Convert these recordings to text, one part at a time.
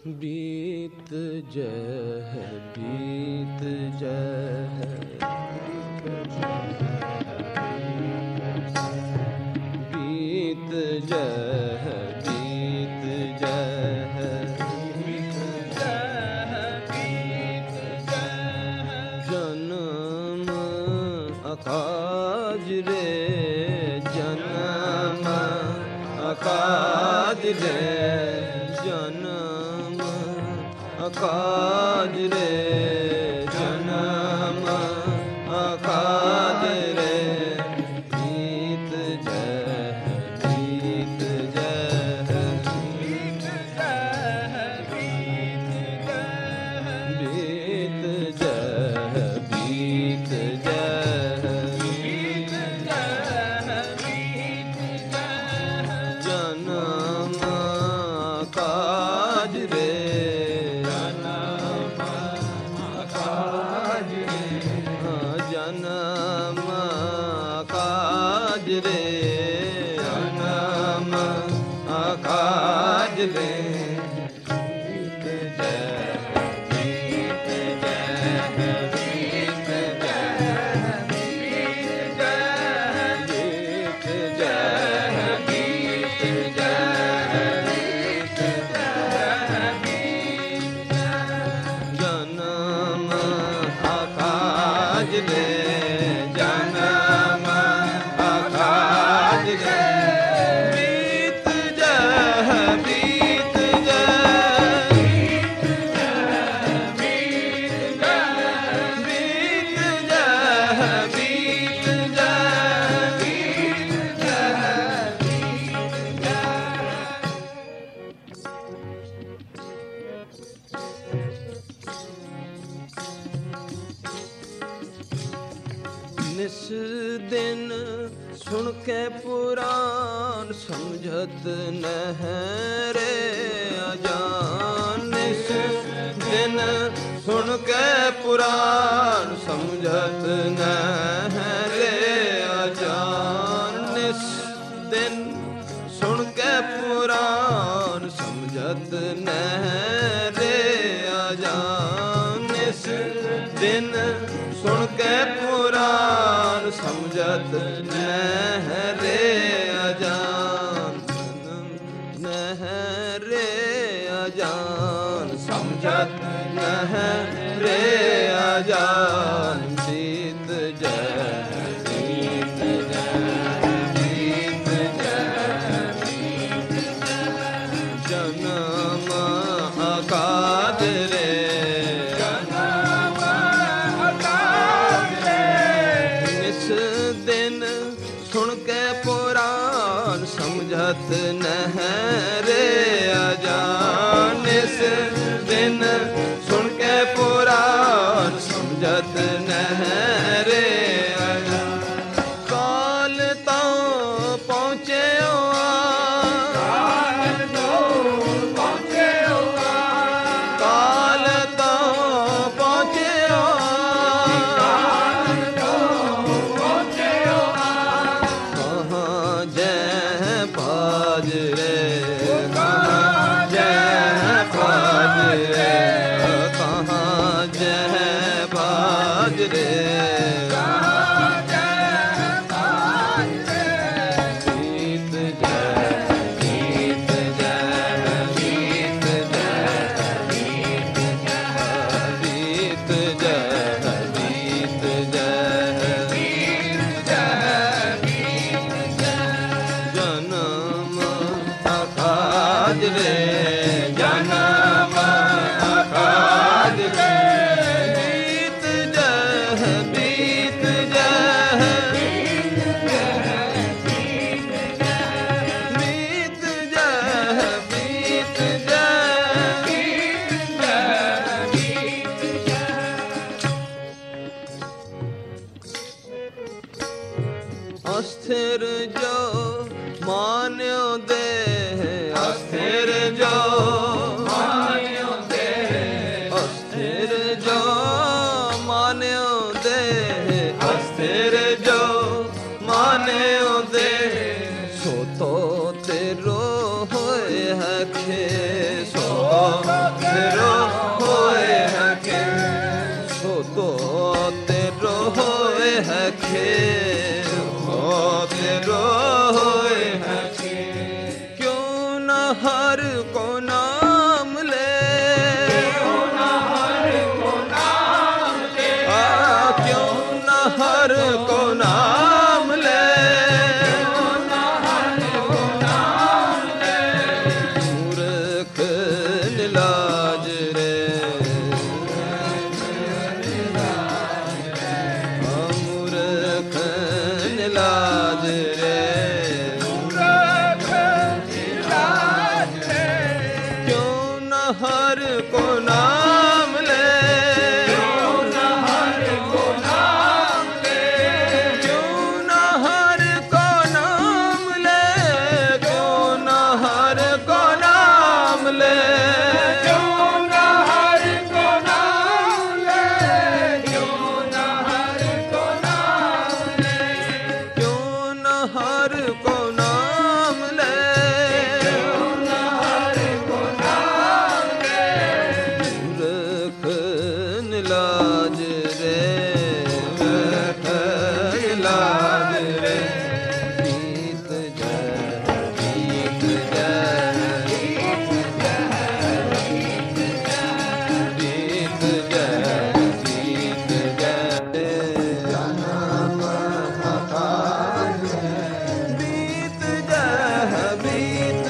बीत जय बीत जय बीत जय बीत जय जन्म अकाज रे जन्म अकाज रे जन्म अकाज रे जन्म अकाज रे बीत जय बीत जय बीत जय बीत जय जन्म अकाज रे जन्म अकाज रे जन्म अकाज रे बीत जय बीत जय बीत जय बीत जय बीत जय जन्म अकाज रे जन्म अकाज रे बीत जय बीत जय बीत जय बीत निस दिन सुन के पुराण समझत नह रे अजान निस दिन सुन के पुराण समझत नह रे अजान निस दिन सुन के पुराण समझत नह रे अजान निस दिन सुन के पुराण समझत नह रे अजान नह रे अजान समझत नह रे अजान बीत जय बीत जय बीत जय जन्म अकाज रे सुन के पुराण समझत नह रे अजान इस दिन सुन के पुराण समझत नह रे अजान काल तो पहुँचे काल तो पहुँचे अस्थिर जो मान्यो दे अस्थिर जो मान्यो दे अस्थिर जो मान्यो दे अस्थिर जो मान्यो दे सो तो तेरो होए है खे सो लाज रे मूर्ख लाज रे क्यों न हर को नाम ले क्यों न हर को नाम ले क्यों न हर को नाम ले क्यों न हर को नाम ले क्यों न हर को नाम ले क्यों न हर को नाम ले क्यों न हर को नाम ले क्यों न हर को नाम ले मूर्ख लाज रे मूर्ख लाज रे बीत जाए बीत जाए बीत जाए बीत जाए बीत जाए जन्म बीत जाए बीत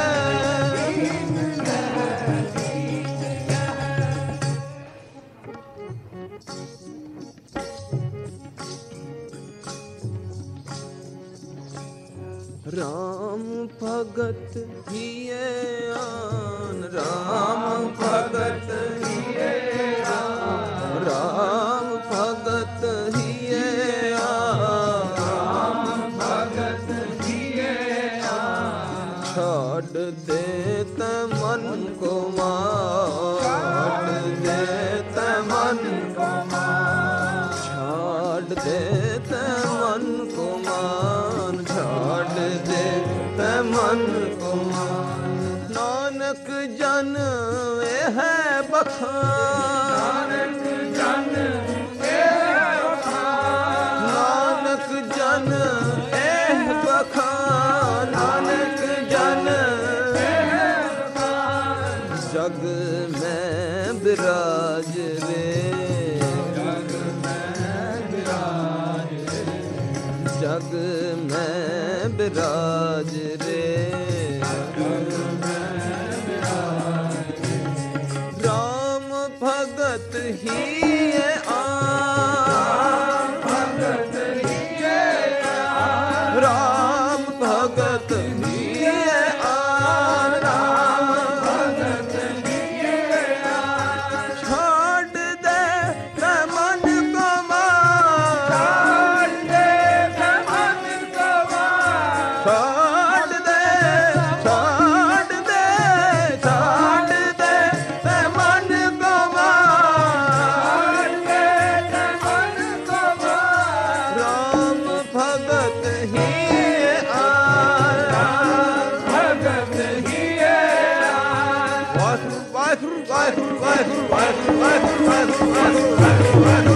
राम भगत हिये आन राम भगत हिये आन राम भगत हिये आन राम भगत हिये आन छोड़ देते मन को मान देते मन को मान छोड़ देते मन को मान छोड़ देते मन को मान नानक जन वे है बखान नानक जन वे है बखान नानक जन ए बखान नानक जन ए बखान जग में विराज रे जग में विराज रे जग में विराज रे राम भगत ही आन भगत ही आन राम भगत ही आन राम भगत ही आन छोड़ दे मन को मान छोड़ दे मन को मान छोड़ दे छोड़ दे छोड़ दे मन को मान मन को मान राम भगत ही आन राम भगत ही आन वाहिगुरु वाहिगुरु वाहिगुरु वाहिगुरु वाहिगुरु वाहिगुरु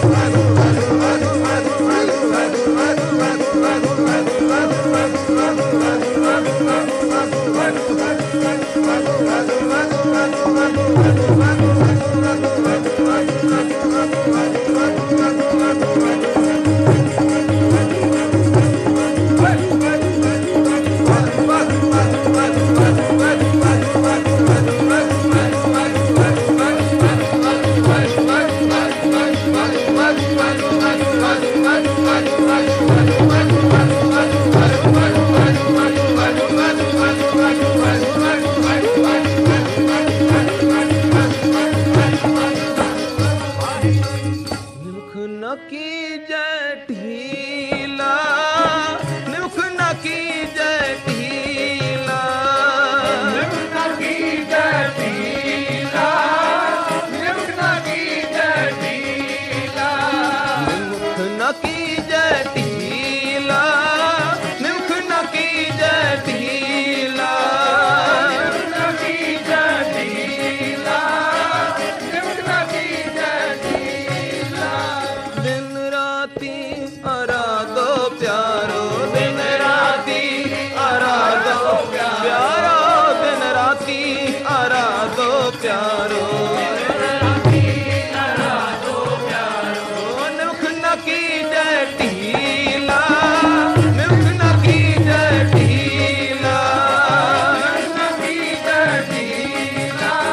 निमुख न कीजय ढीला निमुख न कीजय ढीला निमुख न कीजय ढीला निमुख न कीजय ढीला निमुख न कीजय ढीला निमुख न कीजय ढीला निमुख न कीजय ढीला निमुख न कीजय ढीला दिन राती आराधो प्यारो दिन राती आराधो प्यारो दिन राती आराधो प्यारो निमुख न कीजय ढीला निमुख न कीजय ढीला निमुख न कीजय ढीला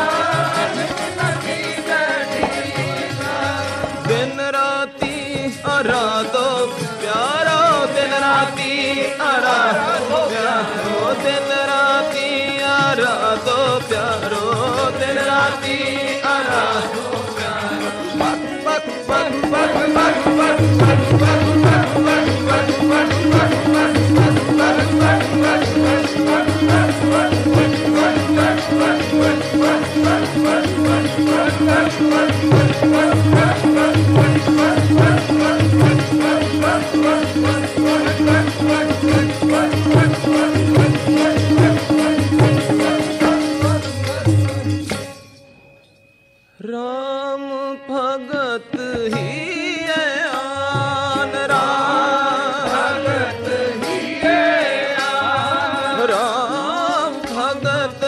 दिन राती अराधो प्यारो बक बक बक बक बक बक बक बक बक बक बक राम भगत ही आन राम भगत ही आन राम भगत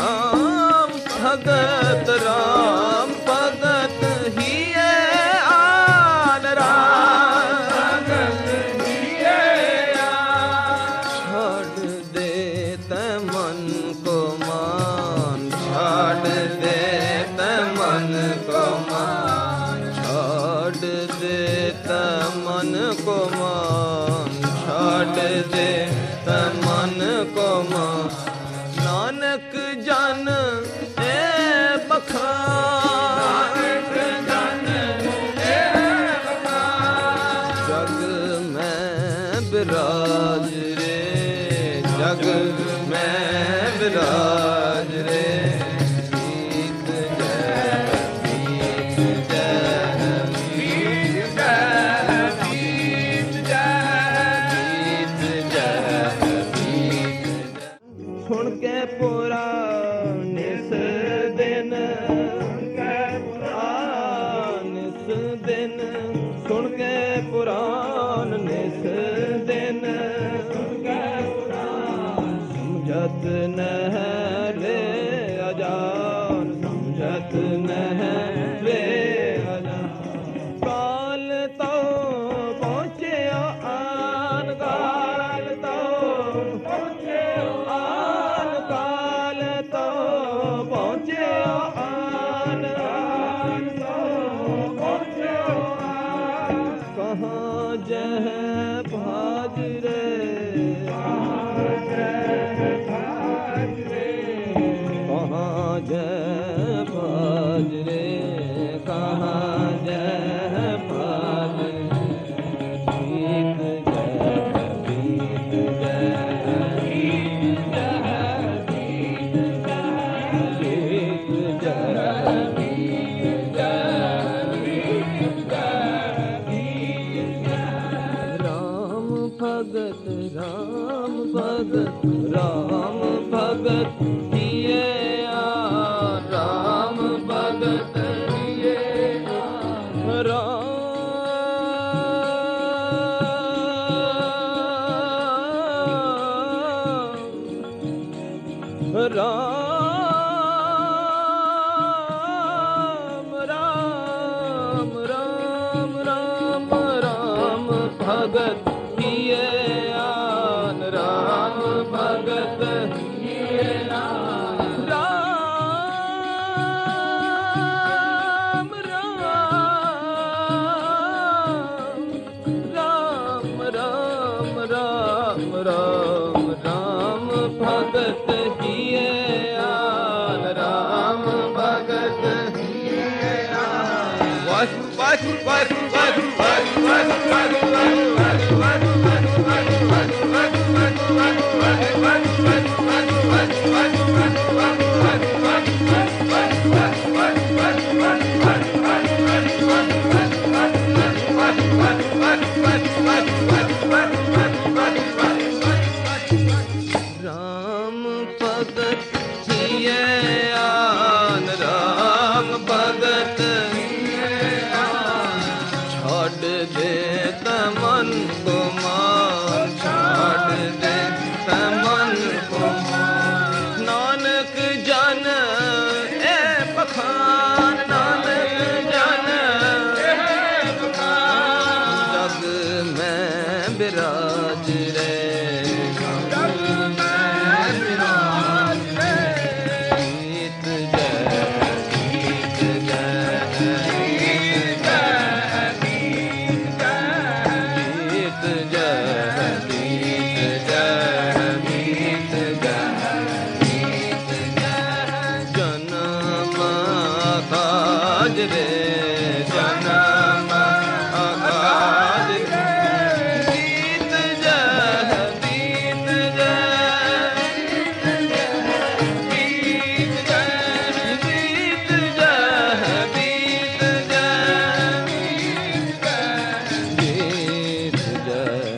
राम भगत ही आन राम भगत ही आन छोड़ दे मन को मान छोड़ दे मन को मान छोड़ दे मन को मान छोड़ दे मन को मान नानक जन ए बखान जन ए बखान जग में विराज रे जग में विराज रे सुन के पुराण इस दिन सुन के पुराण इस दिन समझत न ले अजान समझत न ले अजान काल तो पहुँचे आन काल तो पहुँचे आन काल तो पहुँचे आन तो पहुँचे आन कहाँ जह भाज रे कहाँ जह भाज रे कहाँ जह भाज रे कहाँ जह भाज बीत राम भगत किए राम भगत किए राम भगत किए राम भगत किए राम भगत किए राम भगत किए राम भगत किए राम भगत छोड़ अकाज रे जन्म अकाज रे बीत जय बीत जय बीत जय बीत जय बीत जय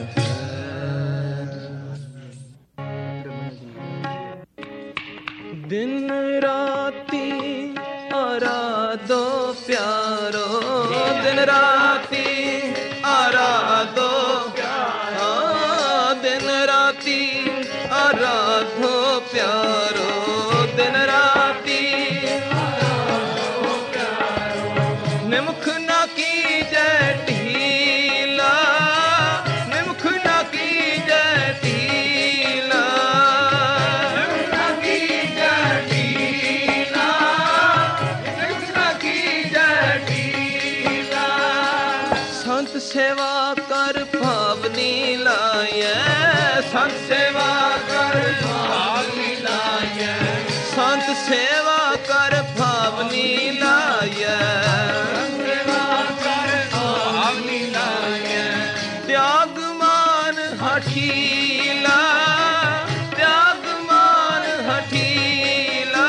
दिन राती आराधो प्यारो दिन राती आराधो प्यारो दिन राती आराधो प्यारो दिन राती निमुख ना की जय ढीला निमुख ना की जय ढीला संत सेवा कर भावनी लाए संत सेवा कर भावनी लाए संत सेवा कर भावनी लाए भावनी लाए त्याग मान हठीला त्याग मान हठीला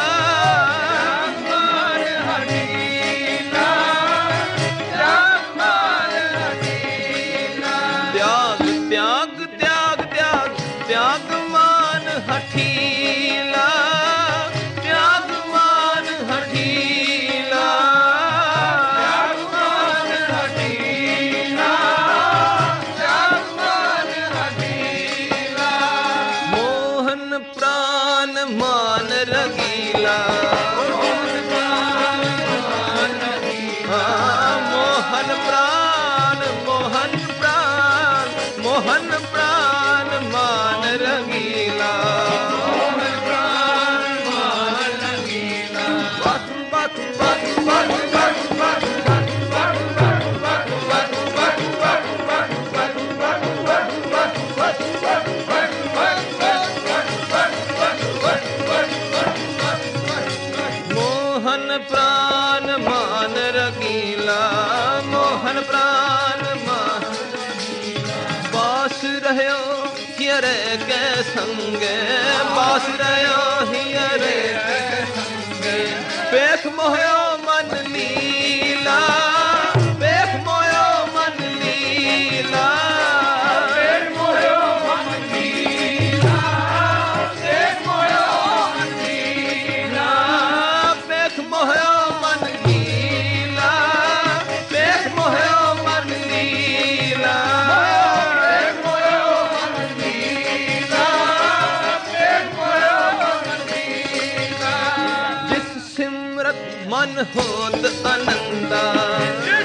त्याग मान हठीला त्याग मान हठीला त्याग मान हठीला त्याग मान हठीला मोहन प्राण मान रगीला मोहन प्राण मान रगीला मोहन प्राण मोहन प्राण मोहन प्राण मान रंगीला मोहन प्राण मान रंगीला बक बक बक बक बक बक मोहन प्राण मान रंगीला मोहन प्राण मान बास रहो हियरे के संगे बास रहो हियरे के संगे पेख मोयो मन लीला पेख मोयो मन लीला पेख मोयो मन लीला पेख मोयो मन लीला पेख मोयो मन लीला पेख मोयो मन लीला मन होत आनंदा जिस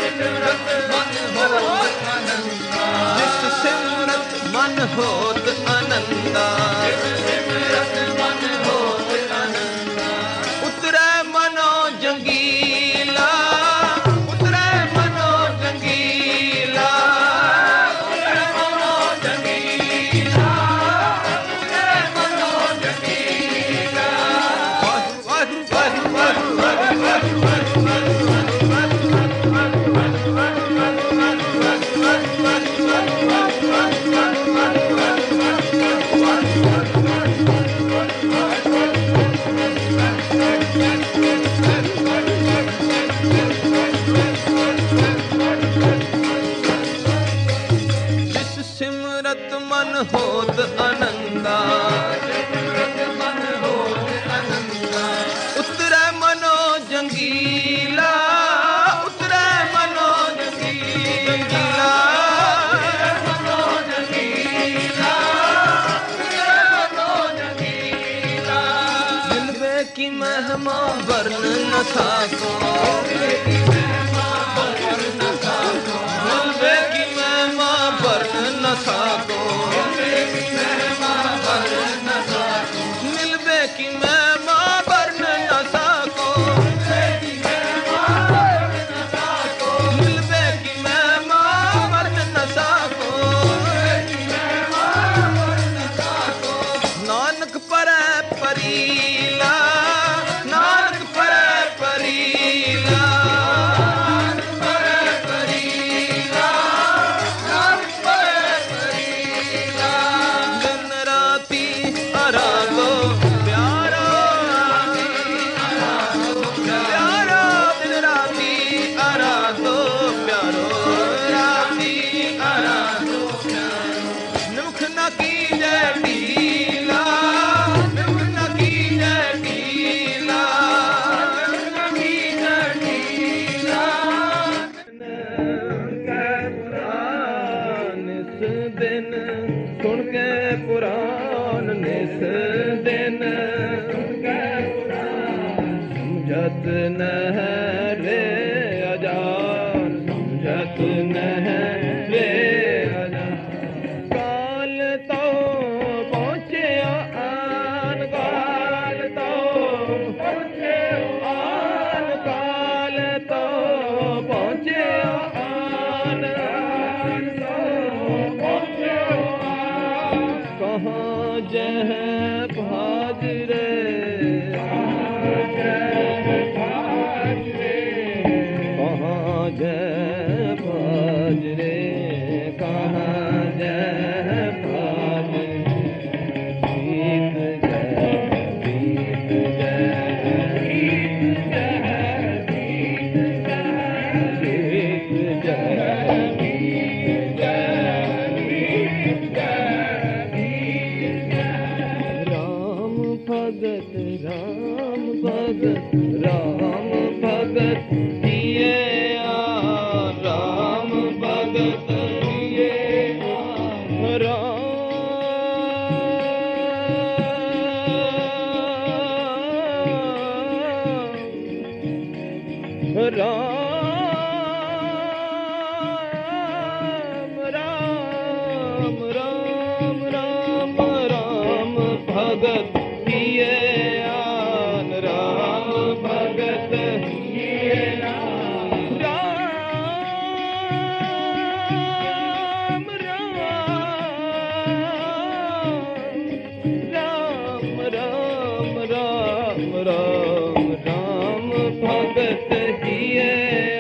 सिमरत मन होत आनंदा उतरे मनो जंगीला उतरे मनो जंगीला उतरे मनो जंगीला उतरे मनो जंगीला सिमरत मन होत आनंदा उतरे मनो जंगीला उतरे मनो जंगीला दिलबे की महिमा वर्ण न साको दिलबे की महिमा वर्ण न साको मिलबे की महिमा वर्ण न साको मिलबे की महिमा वर्ण न साको नानक परै परीला नानक परै परीला समझत न रे अजान, समझत न रे अजान। काल तो पहुँचे आन, काल तो पहुँचे आन, काल तो पहुँचे आन, कहाँ जह भाज रे, कहाँ जह भाज रे, कहाँ जह भाज रे, कहाँ जह भाज रे। गीत जय गीत जय गीत जय गीत जय गीत जय। राम भगत राम भगत किए राम भगत किए राम राम राम राम राम भगत किए राम भगत किए राम राम राम राम राम राम भगत किए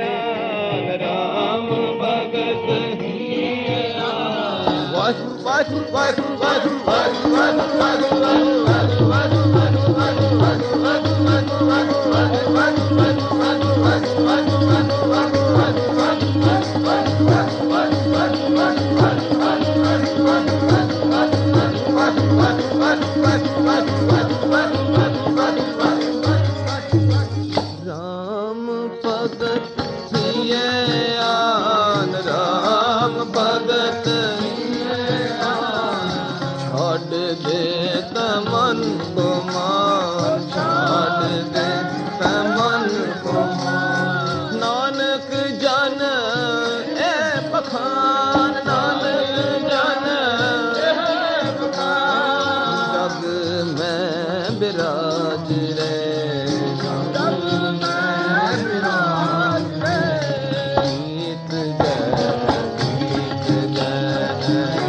राम भगत किए वासु वासु वासु वासु वासु वासु वासु वासु राम भगत किए राम भगत छोड़ दे तमन को मान, छोड़ दे तमन को मान। नानक जन ए पखान, नानक जन ए पखान। जग में विराज रे, जग में विराज रे। गीत जय गीत जय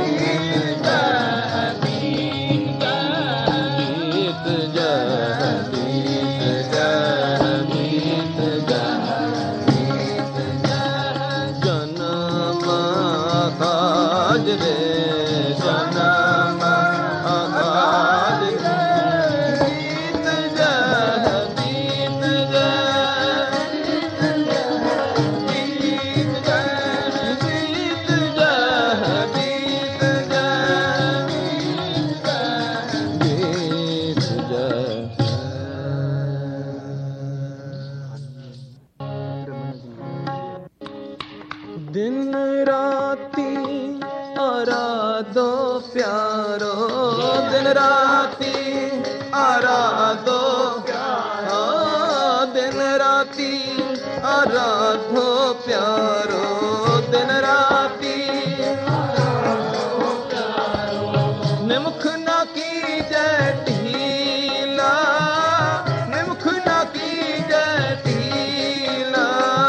दिन राती आराधो प्यारो, दिन राती आराधो प्यारो, दिन राती आराधो प्यारो, दिन राती आराधो प्यारो। निमुख न कीजै ढीला, निमुख न कीजै ढीला,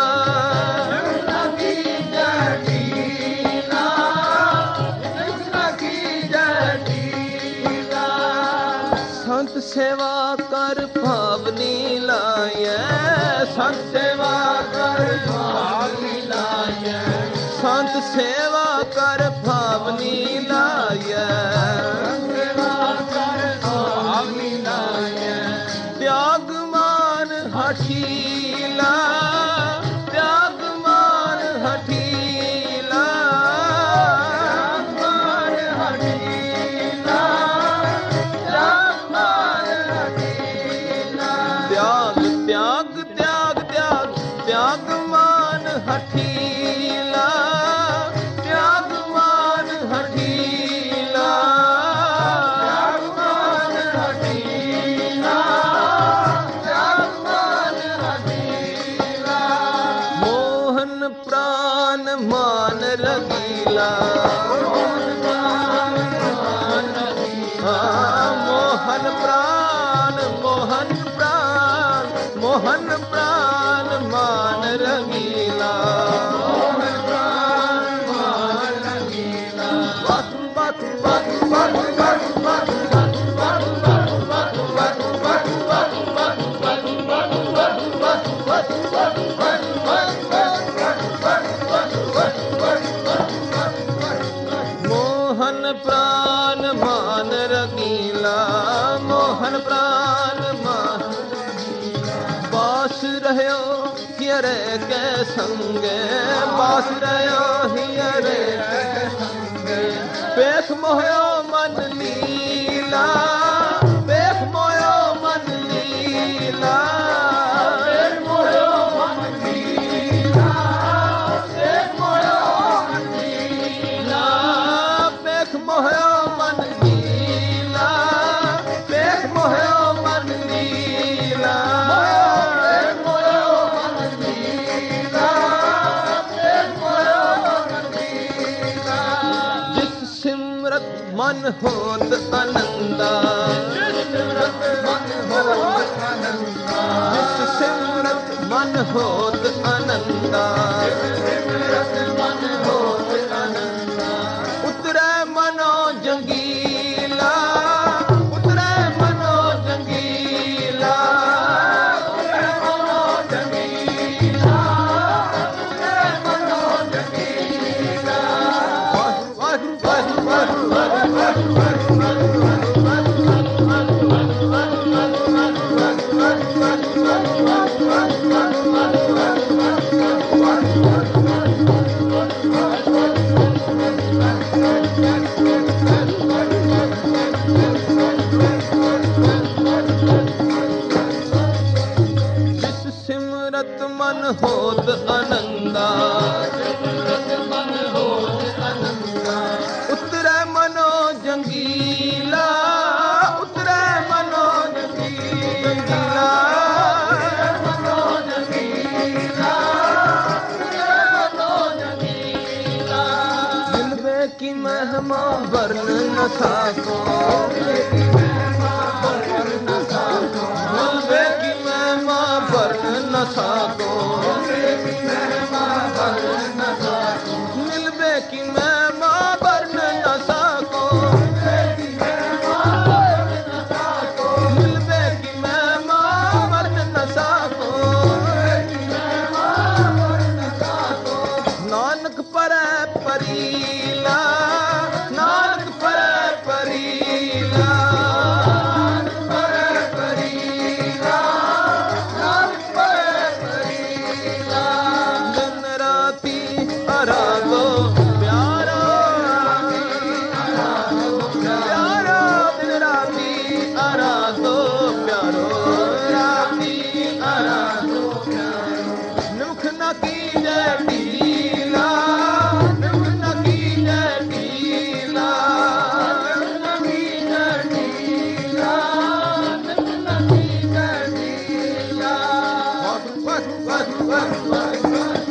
संत सेवा कर भावनी लाए, संत सेवा कर भावनी लाए, संत सेवा कर भावनी लाए, सेवा कर भावनी लाए। त्याग मान हठीला, त्याग मान हठीला, मान हठीला, त्याग त्याग त्याग त्याग मान हठीला, त्याग मान हठीला, त्याग मान हठीला, त्याग मान प्राण मान रंगीला, मोहन प्राण मोहन प्राण मोहन प्राण मान रंगीला, मोहन प्राण मान रंगीला। बक बक बक बक बक बक मोहन प्राण मान रंगीला, मोहन प्राण मान बास रहो हियरे के संगे, बास रहो हियरे के संगे। पेख मोयो मन लीला, पेख मोयो मन लीला, पेख मोयो मन लीला, पेख मोयो मन लीला, पेख मोयो मन लीला, पेख मोयो मन लीला, पेख मोयो मन लीला, पेख मोयो मन लीला। जिस सिमरत मन होत आनंदा, जिस सिमरत मन होत आनंदा, जिस सिमरत मन होत आनंदा, जिस सिमरत मन होत आनंदा। उतरे मनो जंगीला, उतरे मनो जंगीला, उतरे मनो जंगीला, उतरे मनो जंगीला। वाहु वाहु वाहु वाहु वाहु वाहु जिस सिमरत मन होत आनंदा, सिमरत मन होत आनंदा। उतरे मनो जंगीला, उतरे मनो जंगीला, मनो जंगीला, उतरे मनो जंगीला। दिलवे की महिमा वर्ण न साको, दिलवे की महिमा वर्ण न साको, दिलवे की महिमा वर्ण न साको, दिलवे की महिमा वर्ण न साको, दिलवे की महिमा वर्ण न साको, दिलवे की महिमा वर्ण न साको, दिलवे की महिमा वर्ण न साको, दिलवे की महिमा वर्ण न साको। नानक परै परीला, नानक परै परीला, नानक परै परीला, नानक परै परीला। दिन राती आराधो प्यारो, प्यारो दिन राती आराधो प्यारो, राती आराधो प्यारो। निमुख न कीजे ढीला, निमुख न कीजे ढीला, निमुख न कीजे ढीला, निमुख न कीजे ढीला। वाहु वाहु वाहु वाहु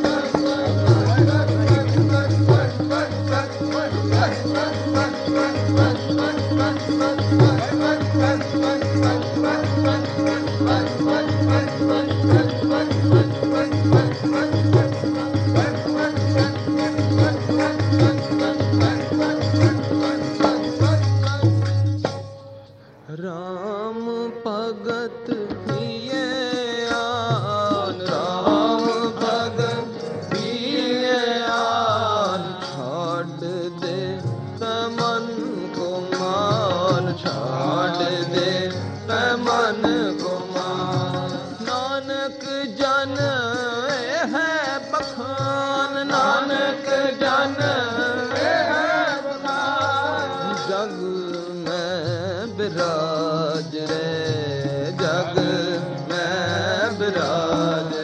राम भगत हिये आन, राम भगत हिये आन। छाड़ दे तमन को मान, छाड़ दे तमन को मान। नानक जन है बखान, नानक जन है बखान। जग में विराज रे, जग में विराज